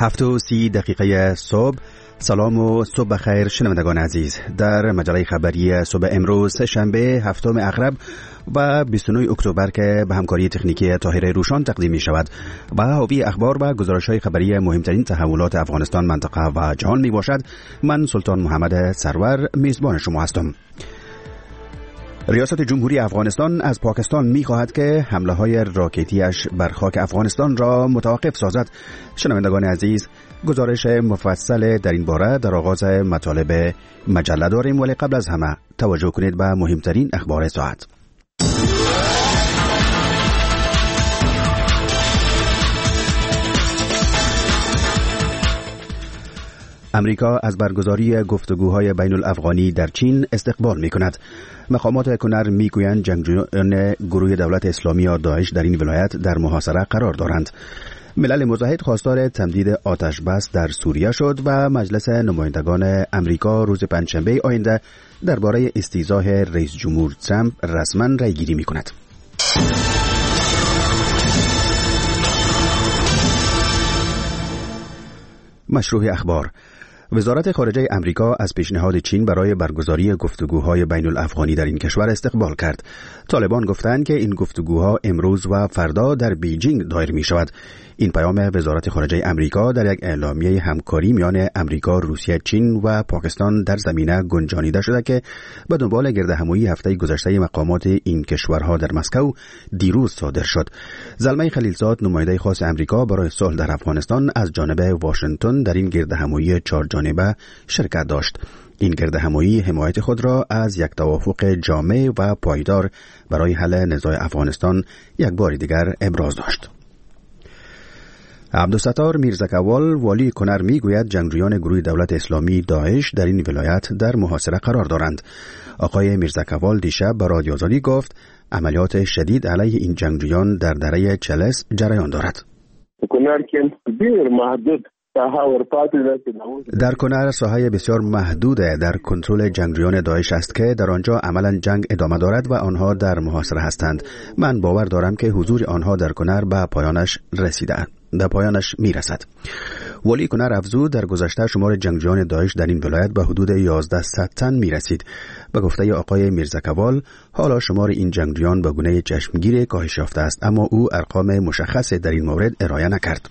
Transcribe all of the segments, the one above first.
7:30 صبح. سلام و صبح بخیر شنوندگان عزیز. در مجله خبری صبح امروز شنبه 7 اغرب و 29 اکتبر که به همکاری تکنیکی طاهر روشان تقدیم می شود و حاوی اخبار و گزارش‌های خبری مهمترین تحولات افغانستان، منطقه و جهان می باشد. من سلطان محمد سرور میزبان شما هستم. ریاست جمهوری افغانستان از پاکستان می خواهد که حمله های راکتیش بر خاک افغانستان را متوقف سازد. شنوندگان عزیز، گزارش مفصل در این باره در آغاز مطالب مجله داریم، ولی قبل از همه توجه کنید به مهمترین اخبار ساعت. امریکا از برگزاری گفتگوهای بین الافغانی در چین استقبال می کند. مقامات کنر می گویند جنگجویان گروه دولت اسلامی یا داعش در این ولایت در محاصره قرار دارند. ملل متحد خواستار تمدید آتش بس در سوریه شد و مجلس نمایندگان امریکا روز پنجشنبه آینده درباره استیضاح رئیس جمهور ترامپ رسما رای گیری می کند. مشروع اخبار. وزارت خارجه امریکا از پیشنهاد چین برای برگزاری گفتگوهای بین الافغانی در این کشور استقبال کرد. طالبان گفتند که این گفتگوها امروز و فردا در بیجینگ دایر می شود. این پیام وزارت خارجه امریکا در یک اعلامیه همکاری میان امریکا، روسیه، چین و پاکستان در زمینه گنجانیده شده که به دنبال گردهمایی هفته گذشته مقامات این کشورها در مسکو دیروز صادر شد. زلمه خلیلزاد، نماینده خاص امریکا برای صلح در افغانستان، از جانب واشنگتن در این گردهمایی چهار جانبه شرکت داشت. این گردهمایی حمایت خود را از یک توافق جامع و پایدار برای حل نزاع افغانستان یک بار دیگر ابراز داشت. عبدالستار میرزکوال، والی کنر، میگوید جنگجویان گروه دولت اسلامی داعش در این ولایت در محاصره قرار دارند. آقای میرزکوال دیشب به رادیو آزادی گفت عملیات شدید علیه این جنگجویان در دره چلس جریان دارد. در کنر ساحه بسیار محدود در کنترل جنگجویان داعش است که در آنجا عملا جنگ ادامه دارد و آنها در محاصره هستند. من باور دارم که حضور آنها در کنر به پایانش میرسد. ولی کنر افزود در گذشته شمار جنگجویان داعش در این ولایت به حدود 1100 تن میرسید. به گفته آقای میرزکوال، حالا شمار این جنگجویان به گونه چشمگیر کاهش یافته است، اما او ارقام مشخصی در این مورد ارائه نکرد.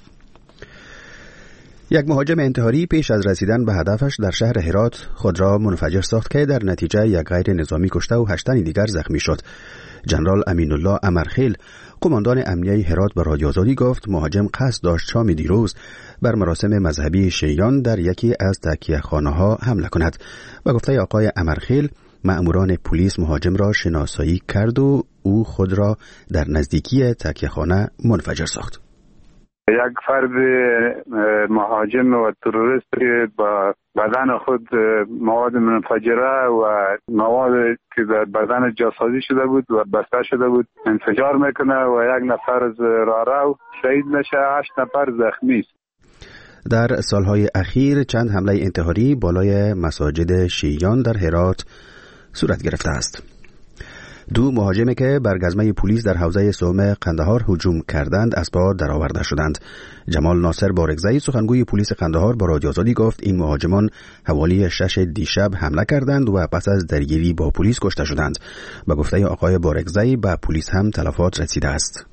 یک مهاجم انتحاری پیش از رسیدن به هدفش در شهر هرات خود را منفجر ساخت که در نتیجه یک غیر نظامی کشته و 8 تن دیگر زخمی شد. جنرال امین الله امرخیل، قماندان امنیه هرات، به رادیو آزادی گفت مهاجم قصد داشت شام دیروز بر مراسم مذهبی شیعیان در یکی از تکیه‌خانه‌ها حمله کند. به گفته آقای امرخیل، مأموران پلیس مهاجم را شناسایی کرد و او خود را در نزدیکی تکیه‌خانه منفجر ساخت. یک فرد مهاجم و تروریست با بدن خود مواد منفجره و مواد که در بدن جاسازی شده بود و بسته شده بود انفجار میکنه و یک نفر از راهرو شهید نشه، 8 نفر زخمی است. در سالهای اخیر چند حمله انتحاری بالای مساجد شیعیان در هرات صورت گرفته است. 2 مهاجمی که بر گزمه پلیس در حوزه سوم قندهار هجوم کردند از پا درآورده شدند. جمال ناصر بارگزئی، سخنگوی پلیس قندهار، با رادیو آزادی گفت این مهاجمان حوالی 6 دیشب حمله کردند و پس از درگیری با پلیس کشته شدند. به گفته آقای بارگزئی به پلیس هم تلفات رسیده است.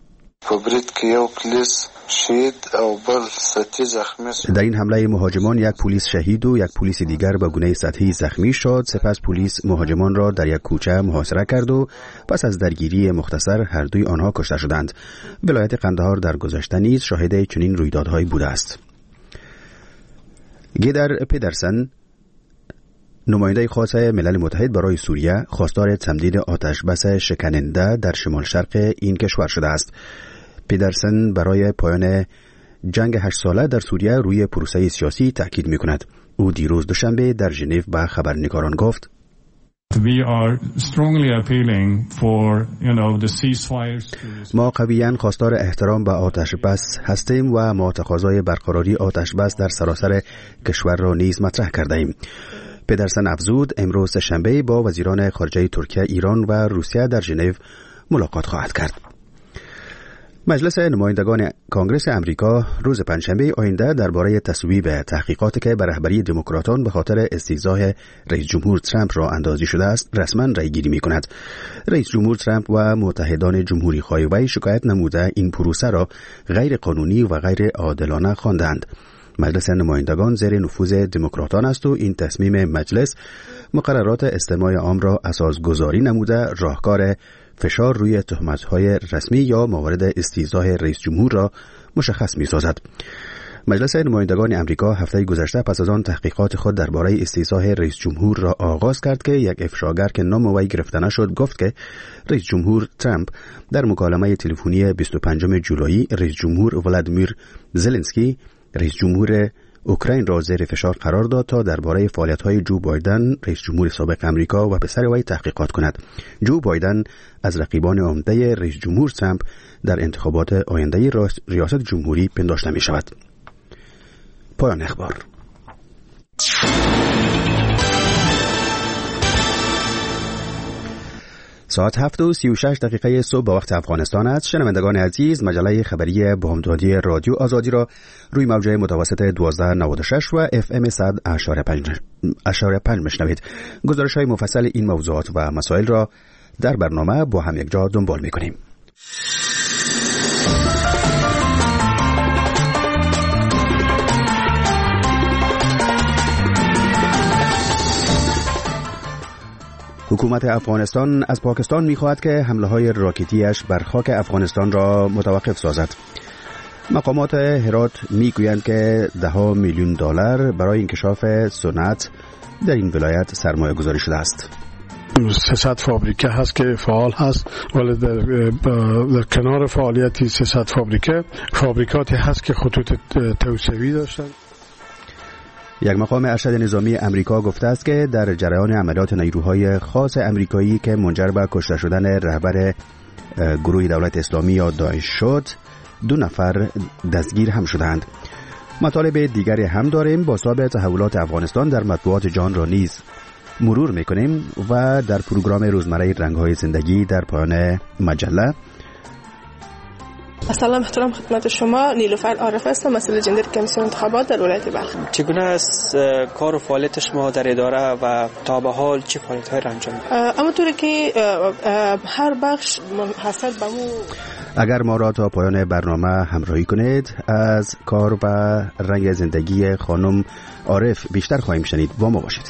در این حمله مهاجمان یک پلیس شهید و یک پلیس دیگر به گونه سطحی زخمی شد. سپس پلیس مهاجمان را در یک کوچه محاصره کرد و پس از درگیری مختصر هر دوی آنها کشته شدند. ولایت قندهار در گذشته نیز شاهد چنین رویدادهایی بوده است. گیدر پدرسن، نماینده خاص ملل متحد برای سوریه، خواستار تمدید آتش بس شکننده در شمال شرق این کشور شده است. پدرسن برای پایان جنگ 8 ساله در سوریه روی پروسه سیاسی تاکید می‌کند. او دیروز دوشنبه در ژنو به خبرنگاران گفت ما قویاً خواستار احترام به آتش بس هستیم و ما تقاضای برقراری آتش بس در سراسر کشور را نیز مطرح کرده ایم. پدرسن افزود امروز شنبه با وزیران خارجه ترکیه، ایران و روسیه در ژنو ملاقات خواهد کرد. مجلس نمایندگان کانگرس امریکا روز پنجشنبه آینده درباره تصویب تحقیقاتی که به رهبری دموکراتان به خاطر استیضاح رئیس جمهور ترامپ را اندازی شده است رسما رأیگیری می‌کند. رئیس جمهور ترامپ و متحدان جمهوری‌خواه وی شکایت نموده این پروسه را غیر قانونی و غیر عادلانه خواندند. مجلس نمایندگان زیر نفوذ دموکراتان است و این تصمیم مجلس مقررات استماع عام را اساسگذاری نموده راهکار فشار روی تهمت‌های رسمی یا موارد استیضاح رئیس جمهور را مشخص می‌سازد. مجلس نمایندگان امریکا هفته گذشته پس از آن تحقیقات خود درباره استیضاح رئیس جمهور را آغاز کرد که یک افشاگر که نام وی گرفته نشد گفت که رئیس جمهور ترامپ در مکالمه تلفنی 25 جولای رئیس جمهور ولادیمیر زلنسکی رئیس جمهور اوکراین را زیر فشار قرار داد تا درباره فعالیت‌های جو بایدن رئیس جمهور سابق امریکا و پسر وی تحقیقات کند. جو بایدن از رقیبان عمده رئیس جمهور ترامپ در انتخابات آینده ریاست جمهوری پنداشته می شود. پایان اخبار. ساعت 7:36 صبح به وقت افغانستان است. شنوندگان عزیز، مجله خبری بامدادی رادیو آزادی را روی موجه متوسط 1296 و FM 100.5 میشنوید. گزارش‌های مفصل این موضوعات و مسائل را در برنامه با هم یک جا دنبال می‌کنیم. حکومت افغانستان از پاکستان می‌خواهد که حمله‌های راکتی‌اش بر خاک افغانستان را متوقف سازد. مقامات هرات می‌گویند که $10 میلیون برای انکشاف صنعت در این ولایت سرمایه گذاری شده است. 300 فابریکه هست که فعال هست، ولی در کنار فعالیت 300 فابریکاتی هست که خطوط توسعه‌ای داشتند. یک مقام ارشد نظامی امریکا گفته است که در جریان عملیات نیروهای خاص امریکایی که منجر به کشته شدن رهبر گروه دولت اسلامی یا داعش شد 2 نفر دستگیر هم شدند. مطالب دیگری هم داریم. با باب تحولات افغانستان در مطبوعات جهان را نیز مرور میکنیم و در پروگرام روزمره رنگ‌های زندگی در پایان مجله. سلام احترام خدمت شما. نیلوفر عارف هستم، مسئول جندر کمیسیون انتخابات در ولایت بلخ. چگونه است کار و فعالیت شما در اداره و تا به حال چه فعالیت‌هایی را انجام می‌دهید؟ همونطوری که هر بخش منحصر به اگر ما را تا پایان برنامه همراهی کنید از کار و رنگ زندگی خانم عارف بیشتر خواهیم شنید. با ما باشید.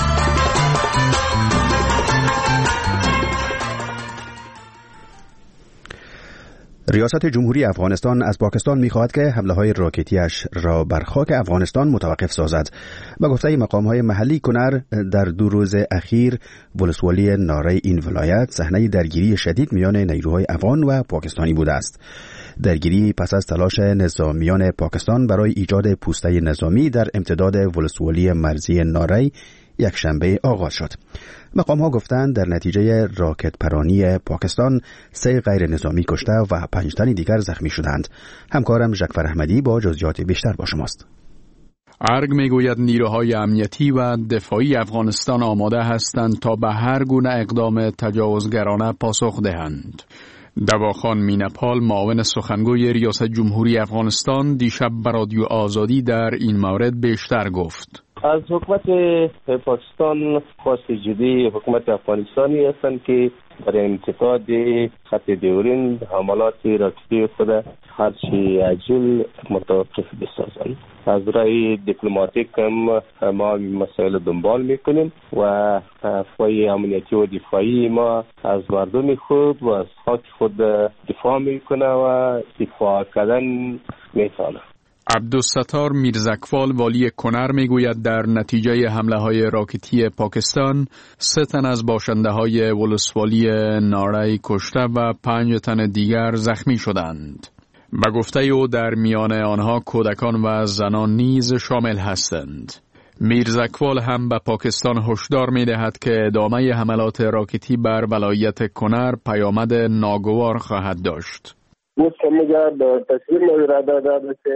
ریاست جمهوری افغانستان از پاکستان می‌خواهد که حمله‌های راکتی‌اش را بر خاک افغانستان متوقف سازد. به گفته مقام‌های محلی کنر در 2 روز اخیر ولسوالی ناره این ولایت صحنه درگیری شدید میان نیروهای افغان و پاکستانی بوده است. درگیری پس از تلاش نظامیان پاکستان برای ایجاد پوسته نظامی در امتداد ولسوالی مرزی ناره یک شنبه آغاز شد. مقام ها گفتند در نتیجه راکت پرانی پاکستان 3 غیر نظامی کشته و 5 تن دیگر زخمی شدند. همکارم جعفر احمدی با جزئیات بیشتر با شماست. ارگ میگوید نیروهای امنیتی و دفاعی افغانستان آماده هستند تا به هر گونه اقدام تجاوزگرانه پاسخ دهند. دواخان مینپال معاون سخنگوی ریاست جمهوری افغانستان دیشب به رادیو آزادی در این مورد بیشتر گفت. از حکومت پاکستان خواست جدی حکومت افغانستانی هستند که برای انتقاد خط دیورین حملات راکتی خود هرچی عاجل متوقف بسازند. از رای دیپلماتیک هم ما مسائل دنبال میکنیم و فای امنیتی و دفاعی ما از مردم خود و از خاک خود دفاع میکنه و دفاع کردن میتونه. عبدالستار میرزکوال والی کنر میگوید در نتیجه حمله‌های راکتی پاکستان 3 تن از باشنده‌های ولسوالی ناره کشته و 5 تن دیگر زخمی شدند. به گفته او در میان آنها کودکان و زنان نیز شامل هستند. میرزکوال هم به پاکستان هشدار می‌دهد که ادامه حملات راکتی بر ولایت کنر پیامد ناگوار خواهد داشت. مستمر تصمیم اراده داشته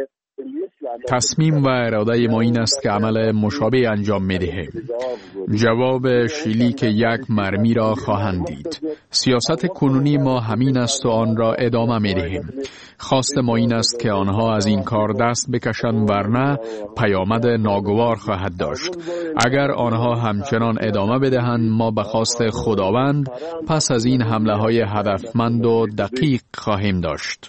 تصمیم و اراده ما این است که عمل مشابه انجام می‌دهیم. جواب شلیک یک مرمی را خواهند دید. سیاست کنونی ما همین است و آن را ادامه می‌دهیم. خواست ما این است که آنها از این کار دست بکشند، ورنه پیامد ناگوار خواهد داشت. اگر آنها همچنان ادامه بدهند، ما به خواست خداوند پس از این حمله‌های هدفمند و دقیق خواهیم داشت.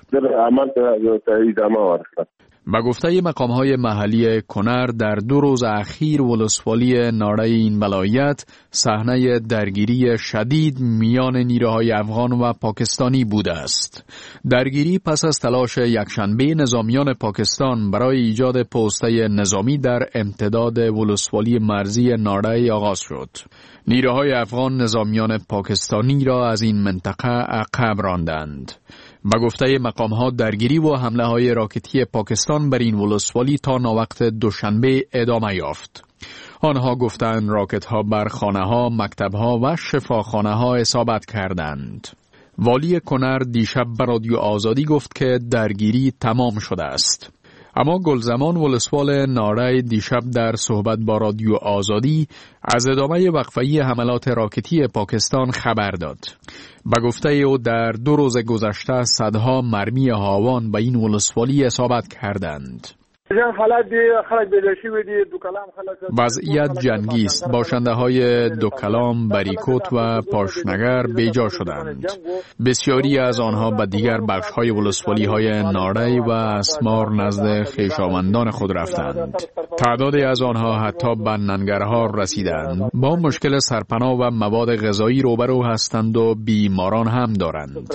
با گفته مقام‌های محلی کنر، در 2 روز اخیر ولسوالی ناړی این ولایت صحنه درگیری شدید میان نیروهای افغان و پاکستانی بوده است. درگیری پس از تلاش یکشنبه نظامیان پاکستان برای ایجاد پوسته نظامی در امتداد ولسوالی مرزی ناړی آغاز شد. نیروهای افغان نظامیان پاکستانی را از این منطقه عقب راندند. با گفته مقام‌ها درگیری و حمله‌های راکتی پاکستان بر این ولسوالی تا ناوقت دوشنبه ادامه یافت. آنها گفتند راکت‌ها بر خانه‌ها، مکتب‌ها و شفاخانه‌ها اصابت کردند. والی کنر دیشب به رادیو آزادی گفت که درگیری تمام شده است. اما گلزمان ولسوال ناړی دیشب در صحبت با رادیو آزادی از ادامه وقفه‌ای حملات راکتی پاکستان خبر داد. به گفته او در 2 روز گذشته صدها مرمی هاوان به این ولسوالی اصابت کردند. وضعیت جنگی است. باشنده‌های دوکلام، بریکوت و پاشنگر بیجا شدند. بسیاری از آنها به دیگر بخش‌های ولسوالی‌های ناړی و اسمار نزد خویشاوندان خود رفتند. تعدادی از آنها حتی به ننگرهار رسیدند. با مشکل سرپناه و مواد غذایی روبرو هستند و بیماران هم دارند.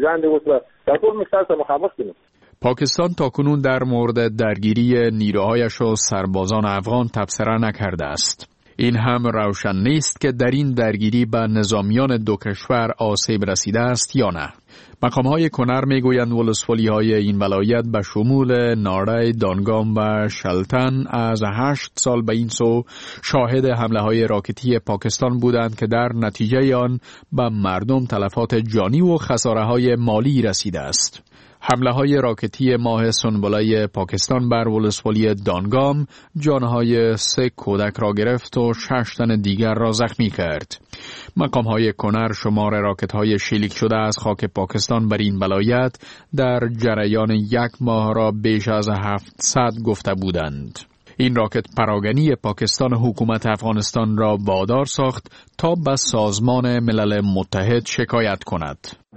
پاکستان تاکنون در مورد درگیری نیروهایش و سربازان افغان تبصره نکرده است. این هم روشن نیست که در این درگیری به نظامیان دو کشور آسیب رسیده است یا نه. مقام‌های کنر میگویند ولسوالی‌های این ولایت به شمول ناړی، دانگام و شلتن از 8 سال به این سو شاهد حمله‌های راکتی پاکستان بودند که در نتیجه آن به مردم تلفات جانی و خساره‌های مالی رسیده است. حمله‌های راکتی ماه سنبله پاکستان بر ولسوالی دانگام جانهای 3 کودک را گرفت و 6 تن دیگر را زخمی کرد. مقام‌های کنر شمار راکت‌های شلیک شده از خاک پاکستان بر این ولایت در جریان 1 ماه را بیش از 700 گفته بودند. این راکت پراگنی پاکستان حکومت افغانستان را وادار ساخت تا به سازمان ملل متحد شکایت کند.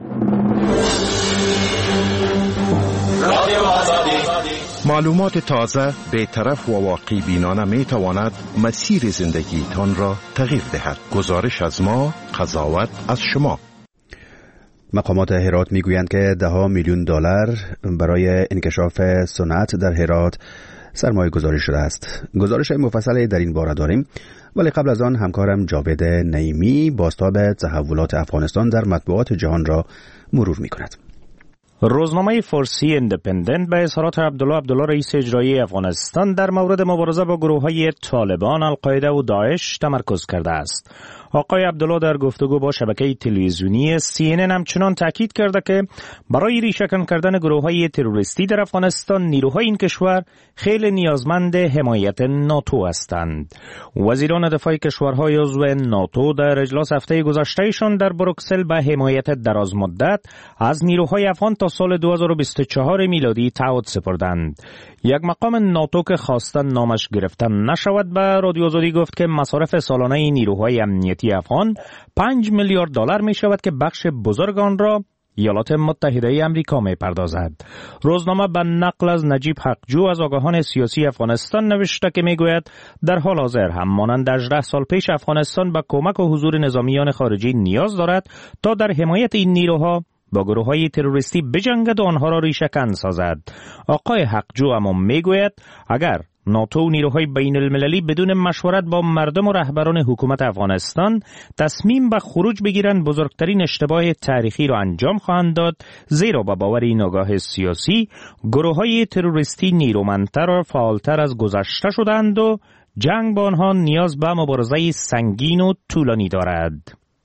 معلومات تازه، بی‌طرف و واقع بینانه می تواند مسیر زندگیتان را تغییر دهد. گزارش از ما، قضاوت از شما. مقامات هرات میگویند که $10 میلیون برای انکشاف صنعت در هرات سرمایه گذاری شده است. گزارش مفصلی در این باره داریم، ولی قبل از آن همکارم جاوید نعیمی بازتاب تحولات افغانستان در مطبوعات جهان را مرور می کند. روزنامه فارسی ایندیپندنت به اظهارات عبدالله رئیس اجرایی افغانستان در مورد مبارزه با گروه‌های طالبان، القاعده و داعش تمرکز کرده است. آقای عبدالله در گفتگو با شبکه تلویزیونی CNN همچنان تاکید کرده که برای ریشه‌کن کردن گروه‌های تروریستی در افغانستان نیروهای این کشور خیلی نیازمند حمایت ناتو هستند. وزیران دفاع کشورهای عضو ناتو در اجلاس هفته گذشتهشان در بروکسل به حمایت درازمدت از نیروهای افغان تا سال 2024 میلادی تعهد سپردند. یک مقام ناتو که خواستن نامش گرفته نشود به رادیو آزادی گفت که مصارف سالانه نیروهای امنیتی افغان $5 میلیارد می شود که بخش بزرگ آن را ایالات متحده امریکا می پردازد. روزنامه به نقل از نجیب حقجو از آگاهان سیاسی افغانستان نوشته که می گوید در حال حاضر هم مانند 18 سال پیش افغانستان به کمک و حضور نظامیان خارجی نیاز دارد تا در حمایت این نیروها با گروه‌های تروریستی بجنگد و آنها را ریشه‌کن سازد. آقای حقجو اما میگوید اگر ناتو و نیروهای بین المللی بدون مشورت با مردم و رهبران حکومت افغانستان تصمیم به خروج بگیرند، بزرگترین اشتباه تاریخی را انجام خواهند داد، زیرا با باور این آگاه سیاسی گروه‌های تروریستی نیرومندتر و فعالتر از گذشته شدند و جنگ با آنها نیاز به مبارزه سنگین و طولانی دارد.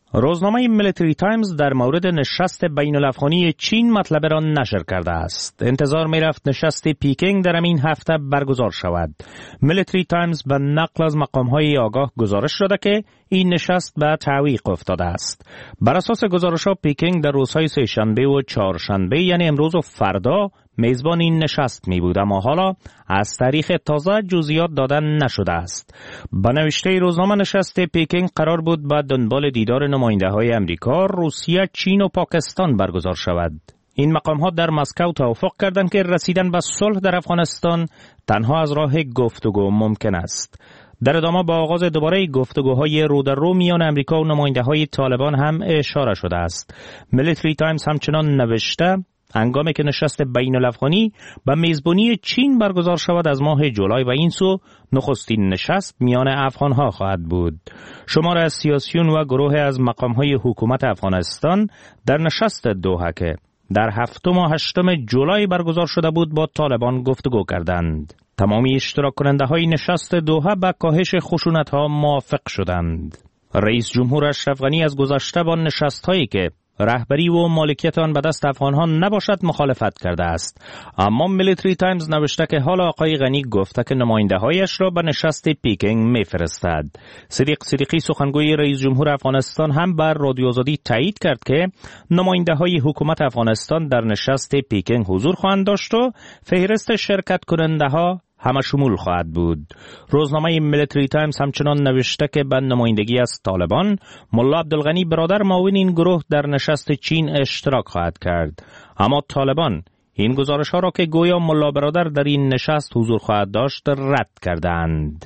روزنامه میلیتری تایمز در مورد نشست بین الافغانی چین مطلب را نشر کرده است. انتظار می رفت نشست پیکینگ در این هفته برگزار شود. میلیتری تایمز به نقل از مقام‌های آگاه گزارش داده که این نشست به تعویق افتاده است. بر اساس گزارش‌ها پیکینگ در روزهای سه‌شنبه و چهارشنبه یعنی امروز و فردا میزبان این نشست می بود، اما حالا از تاریخ تازه جزئیات دادن نشده است. با نوشته روزنامه نشست پیکینگ قرار بود با دنبال دیدار نماینده‌های امریکا، روسیه، چین و پاکستان برگزار شود. این مقام‌ها در مسکو توافق کردند که رسیدن به صلح در افغانستان تنها از راه گفتگو ممکن است. در ادامه با آغاز دوباره گفتگوهای رو در رو میان امریکا و نماینده‌های طالبان هم اشاره شده است. میلیتری تایمز همچنان نوشته هنگامی که نشست بین الافغانی به میزبانی چین برگزار شود از ماه جولای و این سو نخستین نشست میان افغانها خواهد بود. شمار از سیاسیون و گروه از مقامهای حکومت افغانستان در نشست دوحه که در 7 و 8 جولای برگزار شده بود با طالبان گفتگو کردند. تمامی اشتراک کننده های نشست دوحه با کاهش خشونت ها موافق شدند. رئیس جمهور اشرف غنی از گذشته با نشست هایی که رهبری و مالکیت آن به دست افغان‌ها نباشد مخالفت کرده است. اما میلیتری تایمز نوشته که حالا آقای غنی گفته که نماینده‌هایش را به نشست پیکینگ می‌فرستد. صدیق صدیقی سخنگوی رئیس جمهور افغانستان هم بر رادیو آزادی تایید کرد که نماینده‌های حکومت افغانستان در نشست پیکینگ حضور خواهند داشت و فهرست شرکت کننده‌ها همه شمول خواهد بود. روزنامه میلیتری تایمز همچنان نوشته که به نمایندگی از طالبان ملا عبدالغنی برادر معاون این گروه در نشست چین اشتراک خواهد کرد. اما طالبان این گزارش ها را که گویا ملا برادر در این نشست حضور خواهد داشت رد کردند.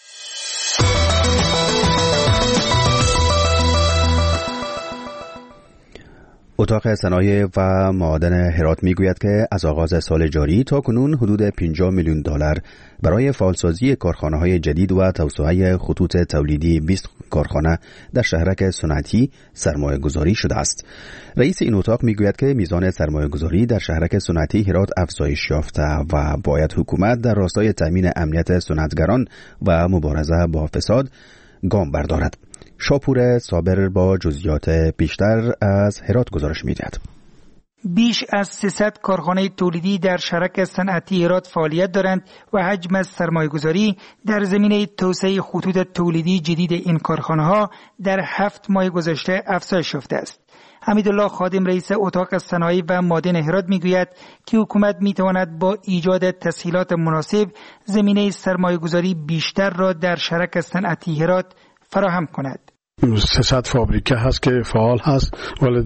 اتاق صنایع و معادن هرات میگوید که از آغاز سال جاری تا کنون حدود 50 میلیون دلار برای فعالسازی کارخانه‌های جدید و توسعه خطوط تولیدی 20 کارخانه در شهرک صنعتی سرمایه‌گذاری شده است. رئیس این اتاق میگوید که میزان سرمایه‌گذاری در شهرک صنعتی هرات افزایش یافته و باید حکومت در راستای تامین امنیت صنعتگران و مبارزه با فساد گام بردارد. شاپور صابر با جزئیات بیشتر از هرات گزارش می‌دهد. بیش از 300 کارخانه تولیدی در شهرک صنعتی هرات فعالیت دارند و حجم سرمایه‌گذاری در زمینه توسعه خطوط تولیدی جدید این کارخانه‌ها در 7 ماه گذشته افزایش یافته است. حمیدالله خادم رئیس اتاق صنایع و معادن هرات میگوید که حکومت میتواند با ایجاد تسهیلات مناسب زمینه سرمایه‌گذاری بیشتر را در شهرک صنعتی هرات فراهم کند. 300 فابریکه هست که فعال هست، ولی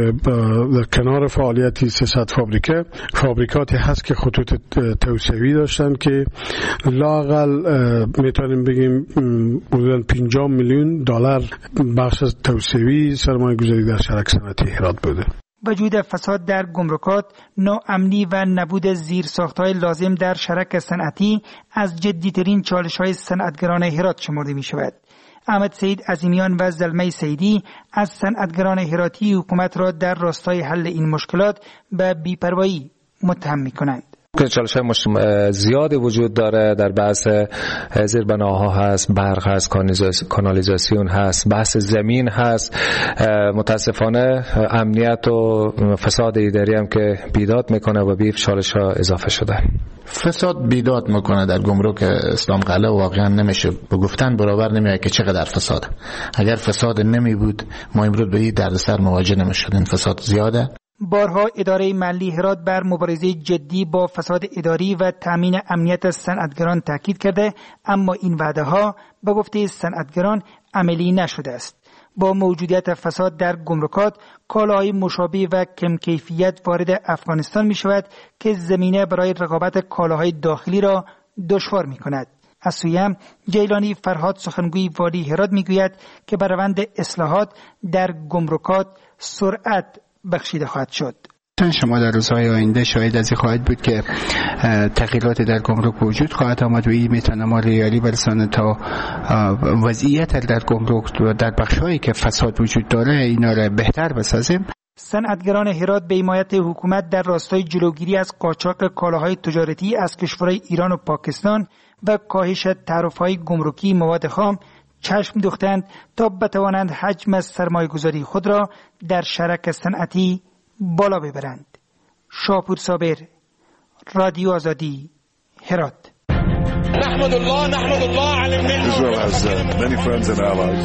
در کنار فعالیتی 300 فابریکاتی هست که خطوط توسعه‌ای داشتن که لااقل میتونیم بگیم حدود 50 میلیون دلار بخش از توسعه‌ای سرمایه‌گذاری در شهرک صنعتی هرات بوده. وجود فساد در گمرکات، ناامنی و نبود زیرساخت‌های لازم در شهرک صنعتی از جدی‌ترین چالش‌های صنعتگران هرات شمرده می‌شود. احمد سید عظیمیان و زلمه سیدی از صنعتگران هراتی حکومت را در راستای حل این مشکلات به بی‌پروایی متهم می‌کنند. چالش‌های زیادی وجود داره، در بحث زیربناها هست، برق هست، کانالیزاسیون هست، بحث زمین هست. متاسفانه امنیت و فساد اداری هم که بیداد میکنه و به چالش‌ها اضافه شده. فساد بیداد میکنه در گمرک اسلام قلعه، واقعا نمیشه به گفتن برابر نمیاد که چقدر فساد. اگر فساد نمی بود ما امروز به این دردسر مواجه نمیشدیم. فساد زیاده. بارها اداره ملی هرات بر مبارزه جدی با فساد اداری و تامین امنیت صنعتگران تاکید کرده، اما این وعده ها به گفته صنعتگران عملی نشده است. با موجودیت فساد در گمرکات، کالاهای مشابه و کم کیفیت وارد افغانستان می شود که زمینه برای رقابت کالاهای داخلی را دشوار می کند. از سوی هم جیلانی فرهاد سخنگوی والی هرات می گوید که بر روند اصلاحات در گمرکات سرعت بخشیده خواهد شد. شما در روزهای آینده شاهد از این خواهد بود که تغییرات در گمرک وجود خواهد آمد و این میتونه ما ریالی برسانه تا وضعیت در گمرک و در بخش‌هایی که فساد وجود داره اینا را بهتر بسازیم. صنعتگران هرات به حمایت حکومت در راستای جلوگیری از قاچاق کالاهای تجارتی از کشورهای ایران و پاکستان و کاهش تعرفه‌های گمرکی مواد خام چشم دوختند تا بتوانند حجم سرمایه‌گذاری خود را در شرک صنعتی بالا ببرند. شاپور صابر، رادیو آزادی، هرات. نحمد الله على المنة. Israel has many friends and allies.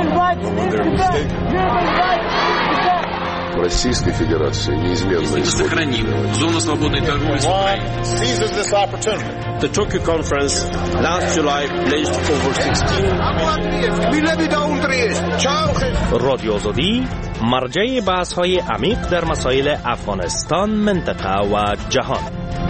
Российской Федерации неизменно сохраним зону свободной торговли с Украиной. Seizes this opportunity. The Tokyo conference last July pledged over 16 رادیو آزادی مرجع بحث‌های عمیق در مسائل افغانستان، منطقه و جهان.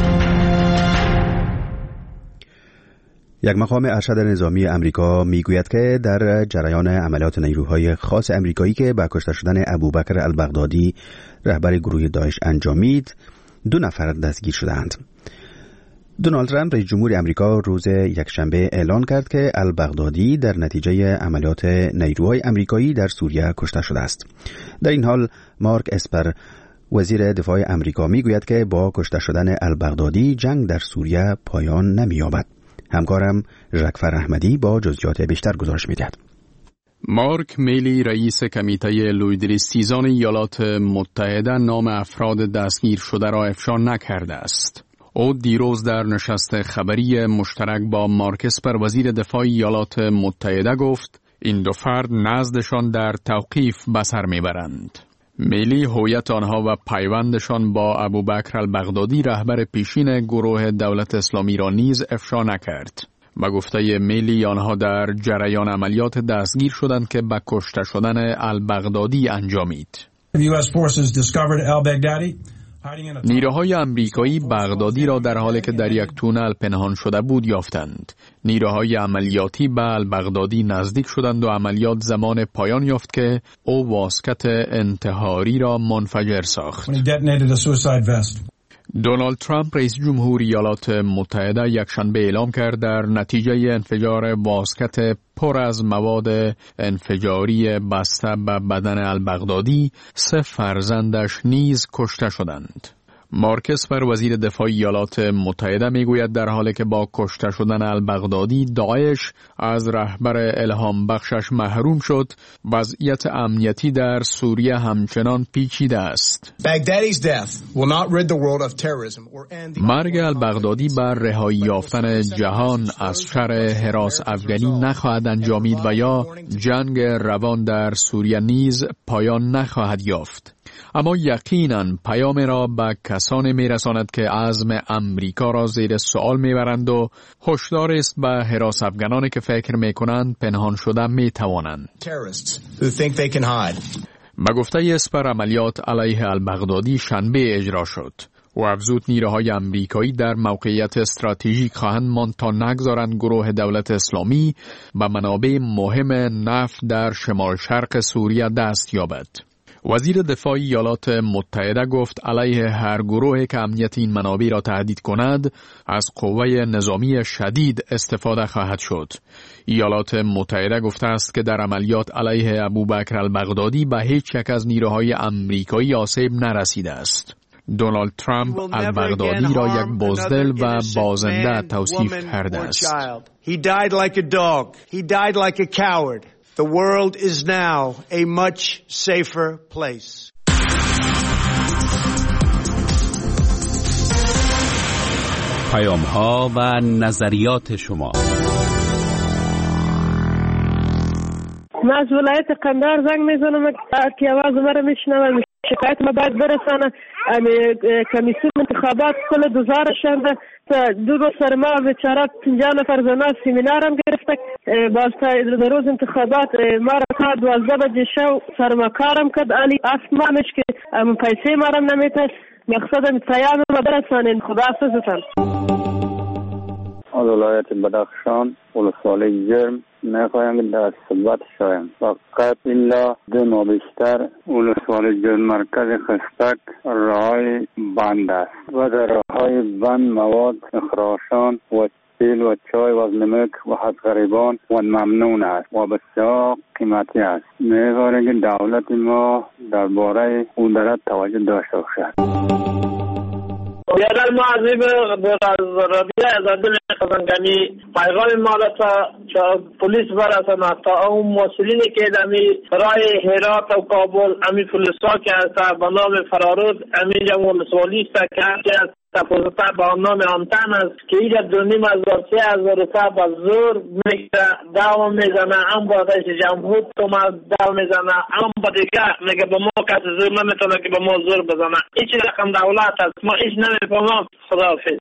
یک مقام ارشد نظامی امریکا میگوید که در جریان عملیات نیروهای خاص امریکایی که با کشته شدن ابوبکر البغدادی رهبر گروه داعش انجامید 2 نفر دستگیر شدند. دونالد ترامپ رئیس جمهور امریکا روز یکشنبه اعلان کرد که البغدادی در نتیجه عملیات نیروهای امریکایی در سوریه کشته شده است. در این حال مارک اسپر وزیر دفاع امریکا میگوید که با کشته شدن البغدادی جنگ در سوریه پایان نمی‌یابد. همکارم ژکفر احمدی با جزئیات بیشتر گزارش می‌دهد. مارک میلی رئیس کمیته لویدریستیزان ایالات متحده نام افراد دستگیر شده را افشا نکرده است. او دیروز در نشست خبری مشترک با مارک اسپر وزیر دفاع ایالات متحده گفت این 2 فرد نزدشان در توقیف به سر میبرند. میلی هویت آنها و پیوندشان با ابوبکر البغدادی رهبر پیشین گروه دولت اسلامی را نیز افشا نکرد. با گفته میلی آنها در جریان عملیات دستگیر شدند که به کشته شدن البغدادی انجامید. نیروهای امریکایی بغدادی را در حالی که در یک تونل پنهان شده بود یافتند. نیروهای عملیاتی به البغدادی نزدیک شدند و عملیات زمان پایان یافت که او واسکت انتحاری را منفجر ساخت. دونالد ترامپ رئیس جمهور ایالات متحده یکشنبه اعلام کرد در نتیجه انفجار واسکت پر از مواد انفجاری بسته به بدن البغدادی 3 فرزندش نیز کشته شدند. مارک اسپر وزیر دفاع ایالات متحده میگوید در حالی که با کشته شدن البغدادی داعش از رهبر الهام بخشش محروم شد، وضعیت امنیتی در سوریه همچنان پیچیده است. مرگ البغدادی بر رهایی یافتن جهان از شر هراس افغانی نخواهد انجامید و یا جنگ روان در سوریه نیز پایان نخواهد یافت. اما یقیناً پیام را به کسانی میرساند که عزم امریکا را زیر سوال میبرند و هشدار است به هراس افغانانی که فکر میکنند پنهان شده میتوانند. به گفته اسپر عملیات علیه البغدادی شنبه اجرا شد و افزود نیروهای امریکایی در موقعیت استراتژیک خواهند ماند تا نگذارند گروه دولت اسلامی به منابع مهم نفت در شمال شرق سوریه دست یابد. وزیر دفاع ایالات متحده گفت علیه هر گروهی که امنیت این منابع را تهدید کند از قوه نظامی شدید استفاده خواهد شد. ایالات متحده گفته است که در عملیات علیه ابوبکر البغدادی به هیچ یک از نیروهای امریکایی آسیب نرسیده است. دونالد ترامپ البغدادی را یک بزدل و بازنده توصیف کرده است. He died like a dog. He died like a coward. The world is now a much safer place. پیام‌ها و نظریات شما. من از ولایت قندهار زنگ میزنم که آواز مرا میشنوم. شکایت ما باید برسانه. کمیسیون انتخابات کل دوزارشنده دو روز سر ما بیچاره 50 نفر زنا سیمینارم گرفته. باستا روز انتخابات ما را تا 12 بجه شو سرماکارم کد علی اسمانش که پیسه ما را نمیتش. مقصدم پیام ما برسانین. خدا حافظتان. از ولایت بدخشان ولسوالی جرم میخوایم در ثبات شویم. فقط الا 2 ماه بیشتر ولسوالی جرم مرکز خستک راهای بند است و در راهای بند مواد خراشان و تیل و چای و نمک و حد غریبان و ممنون است و بسیار قیمتی است. می‌خواهیم که دولت ما درباره اون درد توجه داشته باشد. بیادر ما عزیب رادیه ازاده میخوزن کنی پیغام مالا تا پولیس برسن تا اون مسئولینی که دمی رای هرات و کابل امی پولیس ها که هسته به نام فرارود امی جمعون سوالیست که هسته تفوزتا با نام آمتن است که ایجا 2,500 روپا با زور میگه داو میزنه ام با رئیس جمهور تو ما داو میزنه ام با دیگه میگه با ما کسی زور نمیتونه که با ما زور بزنه ایچی رقم دولت است ما ایش نمیفهمم. خداحافظ.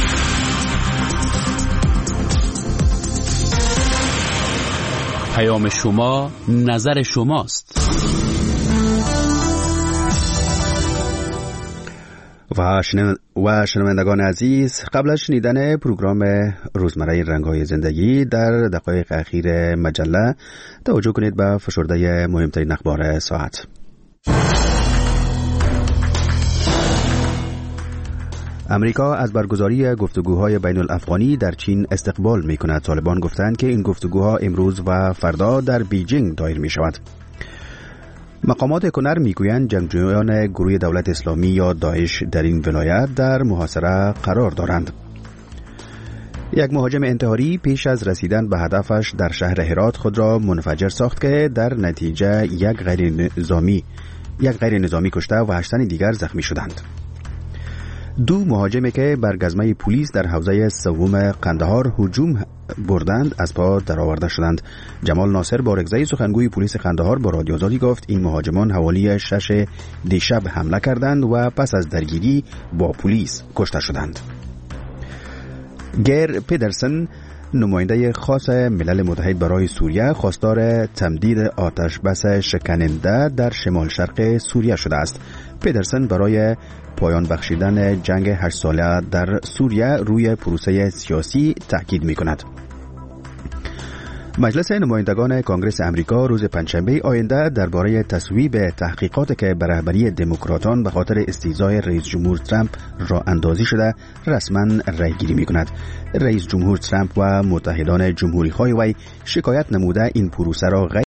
پیام شما نظر شماست. و شنوندگان عزیز، قبل از شنیدن پروگرام روزمره رنگ‌های زندگی در دقایق اخیر مجله توجه کنید به فشرده مهمترین اخبار ساعت. امریکا از برگزاری گفتگوهای بین الافغانی در چین استقبال می کند. طالبان گفتند که این گفتگوها امروز و فردا در بیجینگ دایر می شود. مقامات کنر میگویند جنگجویان گروه دولت اسلامی یا داعش در این ولایت در محاصره قرار دارند. یک مهاجم انتحاری پیش از رسیدن به هدفش در شهر هرات خود را منفجر ساخت که در نتیجه یک غیر نظامی کشته و 8 تن دیگر زخمی شدند. 2 مهاجمی که بر گزمه پلیس در حوزه سوم قندهار هجوم بردند از پا درآورده شدند. جمال ناصر بارگزی سخنگوی پلیس قندهار با رادیو آزادی گفت این مهاجمان حوالی 6 دیشب حمله کردند و پس از درگیری با پلیس کشته شدند. گر پیدرسن نماینده خاص ملل متحد برای سوریه خواستار تمدید آتش بس شکننده در شمال شرق سوریه شده است. پیدرسن برای پایان بخشیدن جنگ 8 ساله در سوریه روی پروسه سیاسی تاکید می‌کند. مجلس نمایندگان کنگره امریکا روز پنجشنبه آینده درباره تصویب تحقیقات که به رهبری دموکراتان به خاطر استیضاح رئیس جمهور ترامپ راه اندازی شده رسما رأی گیری می‌کند. رئیس جمهور ترامپ و متحدان جمهوری‌خواه وی شکایت نموده این پروسه را